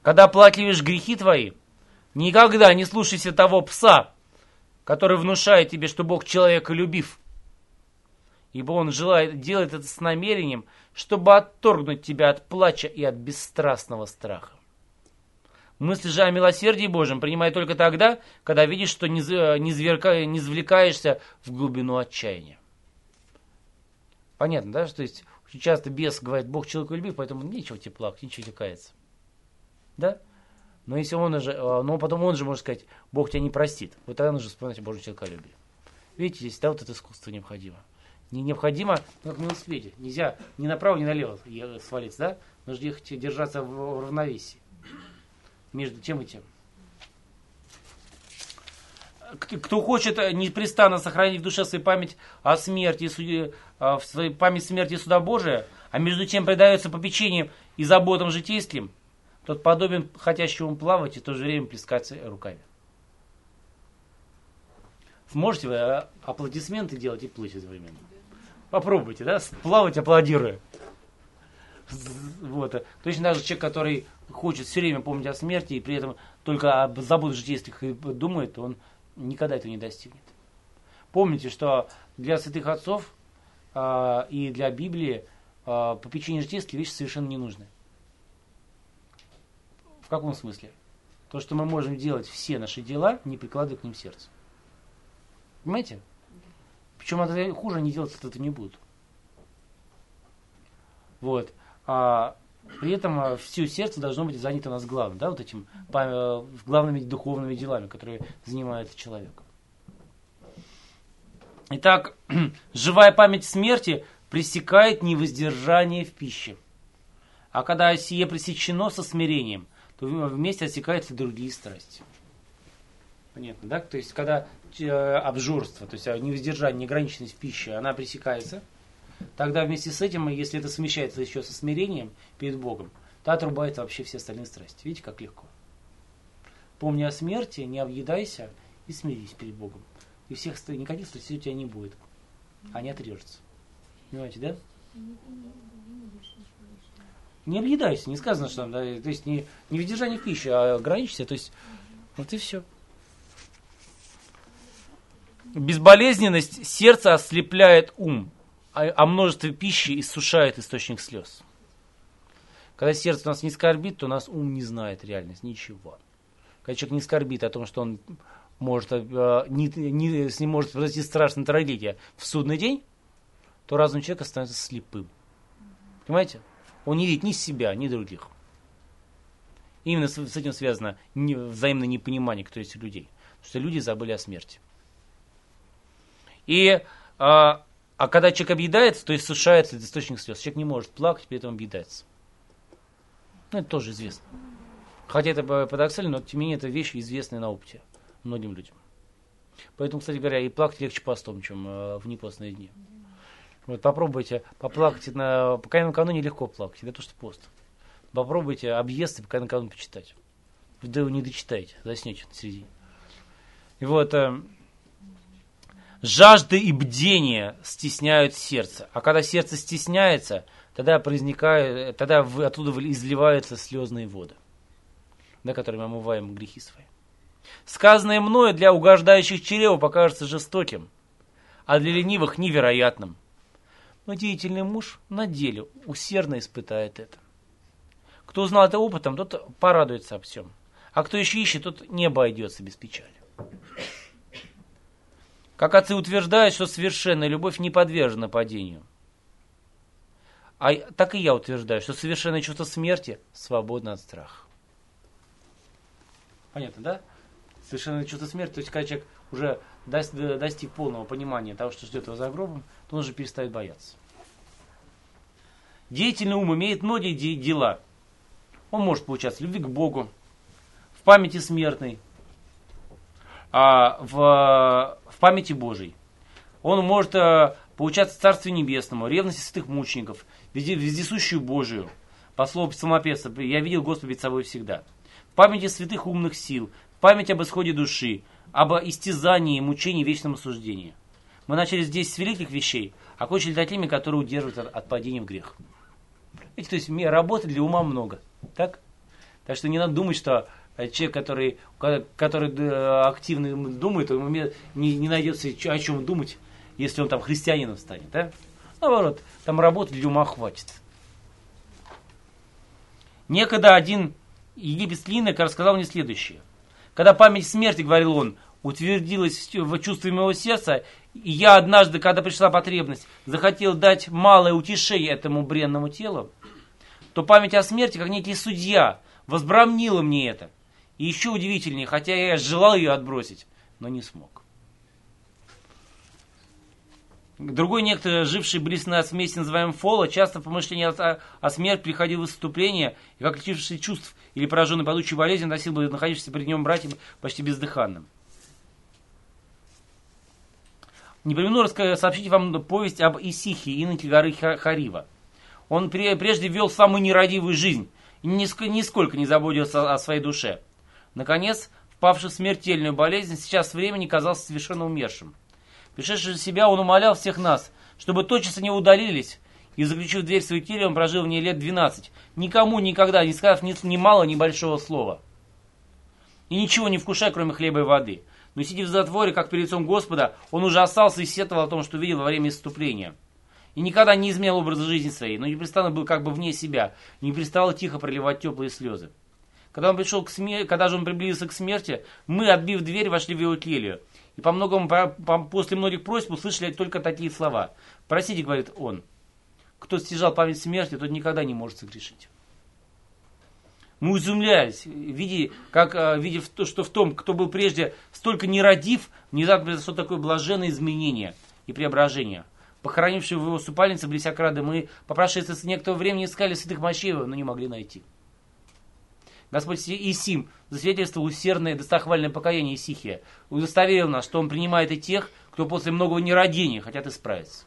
Когда оплакиваешь грехи твои, никогда не слушайся того пса, который внушает тебе, что Бог человеколюбив. Ибо он делает это с намерением, чтобы отторгнуть тебя от плача и от бесстрастного страха. Мысль же о милосердии Божьем принимай только тогда, когда видишь, что не извлекаешься в глубину отчаяния. Понятно, да? То есть очень часто бес говорит, Бог человеколюбив, поэтому нечего тебе плакать, нечего тебе каяться. Да? Но если потом он же может сказать, Бог тебя не простит. Вот тогда нужно вспоминать о Божьем человеколюбии. Видите, здесь вот это искусство необходимо. Необходимо, как на велосипеде. Нельзя ни направо, ни налево свалиться, да? Нужно ехать, держаться в равновесии. Между тем и тем. Кто хочет непрестанно сохранить в душе свою память о смерти, в своей память смерти и суда Божия, а между тем предается попечениям и заботам житейским, тот подобен хотящему плавать и в то же время плескаться руками. Сможете вы аплодисменты делать и плыть одновременно? Попробуйте, да? Плавать, аплодируя. Вот. Точно так же человек, который хочет все время помнить о смерти и при этом только об заботах житейских думает, он никогда этого не достигнет. Помните, что для святых отцов и для Библии попечение житейские вещи совершенно не нужны. В каком смысле? То, что мы можем делать все наши дела, не прикладывая к ним сердце. Понимаете? Причем это хуже они делать это не будут. Вот. При этом все сердце должно быть занято у нас главным, да, вот этим главными духовными делами, которые занимает человек. Итак, живая память смерти пресекает невоздержание в пище. А когда сие пресечено со смирением, то вместе отсекаются другие страсти. Понятно, да? То есть, когда обжорство, то есть невоздержание, неограниченность в пище, она пресекается, тогда вместе с этим, если это совмещается еще со смирением перед Богом, то отрубает вообще все остальные страсти. Видите, как легко. Помни о смерти, не объедайся и смирись перед Богом. И никаких страстей у тебя не будет. Они отрежутся. Понимаете, да? Не объедайся, не сказано, что там, да, то есть не воздержание в пище, а ограничься, то есть вот и все. Безболезненность сердца ослепляет ум, а множество пищи иссушает источник слез. Когда сердце у нас не скорбит, то у нас ум не знает реальность, ничего. Когда человек не скорбит о том, что он может, с ним может произойти страшная трагедия в судный день, то разум человека становится слепым. Понимаете? Он не видит ни себя, ни других. Именно с этим связано взаимное непонимание, кто есть людей. Потому что люди забыли о смерти. А когда человек объедается, то иссушается этот источник слез. Человек не может плакать, при этом объедается. Ну, это тоже известно. Хотя это парадоксально, но тем не менее это вещь, известная на опыте многим людям. Поэтому, кстати говоря, и плакать легче постом, чем в непостные дни. Вот попробуйте поплакать, пока накануне легко плакать, это то, что пост. Попробуйте объезд и пока накануне почитать. Да вы не дочитаете, заснете на середине. И вот жажда и бдение стесняют сердце. А когда сердце стесняется, тогда оттуда изливаются слезные воды, да, которыми омываем грехи свои. Сказанное мною для угождающих чреву покажется жестоким, а для ленивых невероятным. Но деятельный муж на деле усердно испытает это. Кто узнал это опытом, тот порадуется об всем. А кто еще ищет, тот не обойдется без печали. Как отцы утверждают, что совершенная любовь не подвержена падению. Так и я утверждаю, что совершенное чувство смерти свободно от страха. Понятно, да? Совершенное чувство смерти, то есть когда человек уже достиг полного понимания того, что ждет его за гробом, то он уже перестает бояться. Деятельный ум имеет многие дела. Он может получаться в любви к Богу, в памяти смертной, в памяти Божией. Он может получаться в Царстве Небесному, ревности святых мучеников, вездесущую Божию. По слову псалмопевца, я видел Господа перед собой всегда. В памяти святых умных сил, в память об исходе души, об истязании, мучении, вечном осуждении. Мы начали здесь с великих вещей, а кончили такими, которые удерживают от падения в грех. Видите, то есть работы для ума много. Так? Так что не надо думать, что человек, который активно думает, он не найдется о чем думать, если он там христианином станет. Да? Наоборот, там работы для ума хватит. Некогда один египетский инок рассказал мне следующее. Когда память смерти, говорил он, утвердилась в чувстве моего сердца, и я однажды, когда пришла потребность, захотел дать малое утешение этому бренному телу, то память о смерти, как некий судья, возбранила мне это. И еще удивительнее, хотя я желал ее отбросить, но не смог. Другой некто, живший близ нас вместе, называемый Фола, часто в помышлении о смерти приходил в выступление, и как лишившийся чувств или пораженный падучей болезнью, носил бы находившихся перед ним братьям почти бездыханным. Не премину сообщить вам повесть об Исихе, иноке горы Харива. Он прежде вел самую нерадивую жизнь и нисколько не заботился о своей душе. Наконец, впавший в смертельную болезнь, сейчас времени казался совершенно умершим. Пришедший в себя, он умолял всех нас, чтобы тотчас они удалились, и, заключив дверь в свою келью, он прожил в ней лет 12, никому никогда не сказав ни мало, ни большого слова. И ничего не вкушая, кроме хлеба и воды. Но сидя в затворе, как перед лицом Господа, он ужасался и сетовал о том, что видел во время исступления. И никогда не изменял образа жизни своей, но непрестанно был как бы вне себя, и не переставал тихо проливать теплые слезы. Когда же он приблизился к смерти, мы, отбив дверь, вошли в его келью. И после многих просьб услышали только такие слова. «Простите, — говорит он, — кто стяжал память смерти, тот никогда не может согрешить». Мы изумлялись, видя, что в том, кто был прежде столько нерадив, внезапно произошло такое блаженное изменение и преображение. Похоронившие в его супальнице близ Окрады, мы, по прошествии некоторого времени, искали святых мощей, но не могли найти. Господь Исим засвидетельствовал усердное и достохвальное покаяние Исихия, удостоверил нас, что он принимает и тех, кто после многого нерадения хотят исправиться.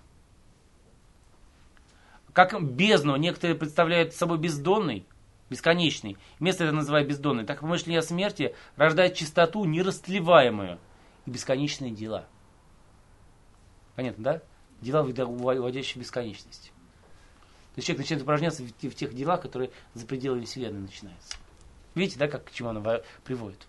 Как бездну некоторые представляют собой бездонной, бесконечный, место это называют бездонной, так помышление о смерти рождает чистоту, нерастлеваемую и бесконечные дела. Понятно, да? Дела, уводящие в бесконечность. То есть человек начинает упражняться в тех делах, которые за пределами Вселенной начинаются. Видите, да, к чему оно приводит?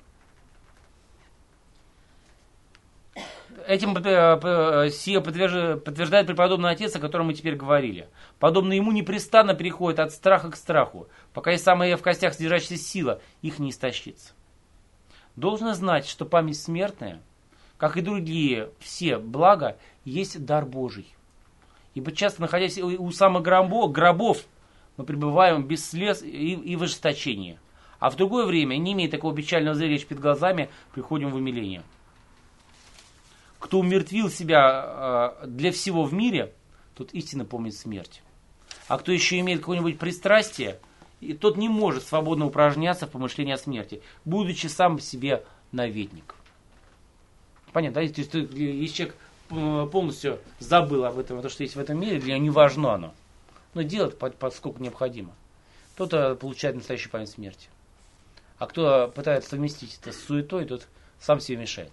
Этим сие подтверждает преподобный отец, о котором мы теперь говорили. Подобно ему непрестанно переходит от страха к страху, пока и самая в костях содержащаяся сила их не истощится. Должно знать, что память смертная, как и другие все блага, есть дар Божий. Ибо часто, находясь у самых гробов, мы пребываем без слез и в ожесточении. А в другое время, не имея такого печального зрелища перед глазами, приходим в умиление. Кто умертвил себя для всего в мире, тот истинно помнит смерть. А кто еще имеет какое-нибудь пристрастие, тот не может свободно упражняться в помышлении о смерти, будучи сам по себе наветник. Понятно, да? То есть, если человек полностью забыл об этом, то, что есть в этом мире, для него не важно оно. Но делать поскольку необходимо. Кто-то получает настоящую память смерти. А кто пытается совместить это с суетой, тот сам себе мешает.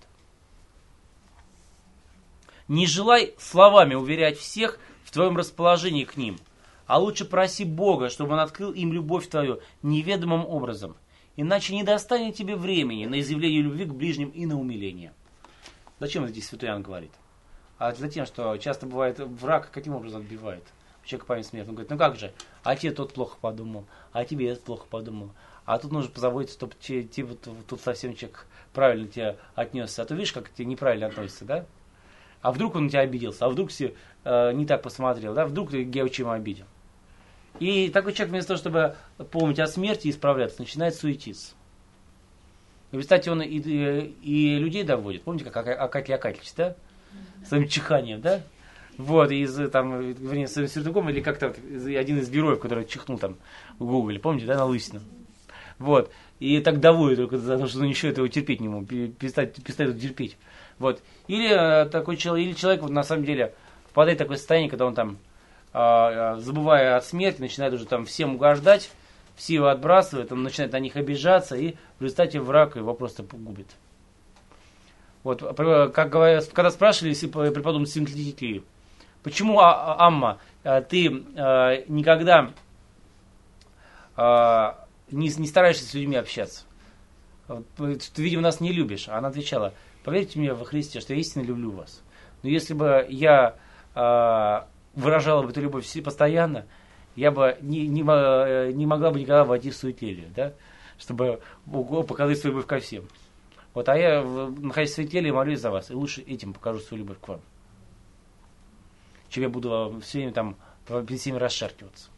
Не желай словами уверять всех в твоем расположении к ним, а лучше проси Бога, чтобы Он открыл им любовь твою неведомым образом, иначе не достанет тебе времени на изъявление любви к ближним и на умиление. Зачем здесь святой Иоанн говорит? А за тем, что часто бывает враг, каким образом отбивает у человека память смерти. Он говорит, ну как же, а тебе тот плохо подумал, а тебе этот плохо подумал. А тут нужно позаботиться, чтобы тут совсем человек правильно тебя отнесся. А то видишь, как к тебе неправильно относится, да? А вдруг он на тебя обиделся, а вдруг не так посмотрел, да? Вдруг ты чем обидел. И такой человек вместо того, чтобы помнить о смерти и исправляться, начинает суетиться. И, кстати, он и людей доводит. Помните, как Акакий Акакич, да? Своим чиханием, да? Вот, вернее, своим сертуком, или как-то один из героев, который чихнул там в Гоголе, помните, да, на лысину. Вот. И так доводит, только потому что он еще этого терпеть не мог, перестает это терпеть. Вот. Или такой человек, или человек вот, на самом деле впадает в такое состояние, когда он там, забывая о смерти, начинает уже там всем угождать, все его отбрасывают, он начинает на них обижаться, и в результате враг его просто погубит. Вот, как говорят, когда спрашивали преподобный Синклитий, почему, Амма, ты никогда не стараешься с людьми общаться. Ты, видимо, нас не любишь. А она отвечала: поверьте мне во Христе, что я истинно люблю вас. Но если бы я выражала бы эту любовь постоянно, я бы не могла бы никогда войти в суетерию, да? Чтобы показать свою любовь ко всем. Вот, а я, находясь в суетерии, молюсь за вас, и лучше этим покажу свою любовь к вам, чем я буду все время там перед всеми расшаркиваться.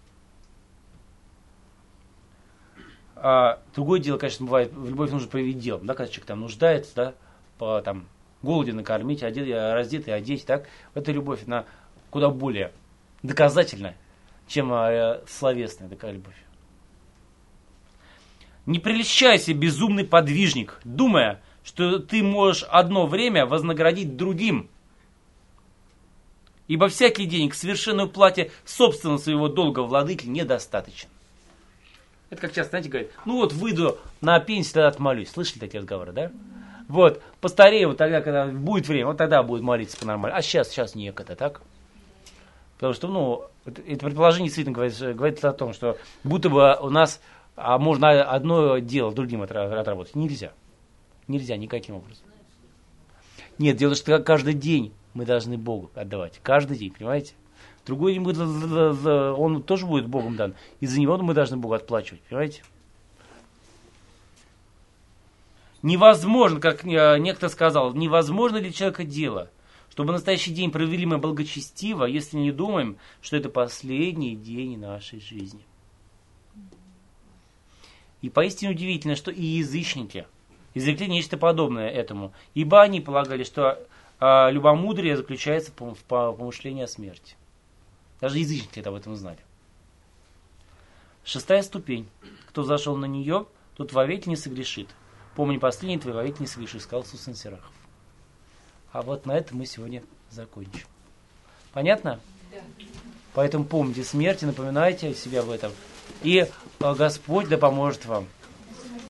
А другое дело, конечно, бывает, в любовь нужно проявить делом, да, когда человек там нуждается, да, там, голоден накормить, раздетый одеть, так, эта любовь, она куда более доказательная, чем словесная такая любовь. Не прельщайся, безумный подвижник, думая, что ты можешь одно время вознаградить другим. Ибо всякий день к совершенной уплате собственного своего долга владыки недостаточен. Это как часто, знаете, говорят, ну вот выйду на пенсию, тогда отмолюсь. Слышали такие разговоры, да? Вот, постарею, вот тогда, когда будет время, вот тогда будет молиться по-нормальному. А сейчас некогда, так? Потому что, ну, это предположение действительно говорит о том, что будто бы у нас можно одно дело другим отработать. Нельзя. Нельзя никаким образом. Нет, дело в том, что каждый день мы должны Богу отдавать. Каждый день, понимаете? Другой день будет, он тоже будет Богом дан. И за него мы должны Богу отплачивать, понимаете? Невозможно, как некто сказал, невозможно для человека дело, чтобы настоящий день провели мы благочестиво, если не думаем, что это последний день нашей жизни. И поистине удивительно, что и язычники изрекли нечто подобное этому, ибо они полагали, что любомудрие заключается в помышлении о смерти. Даже язычники об этом знали. 6-я ступень. Кто зашел на нее, тот вовеки не согрешит. Помни последний, твой вовеки не согрешит, сказал Иисус Сенсерахов. А вот на этом мы сегодня закончим. Понятно? Да. Поэтому помните смерть и напоминайте себя в этом. И Господь да поможет вам.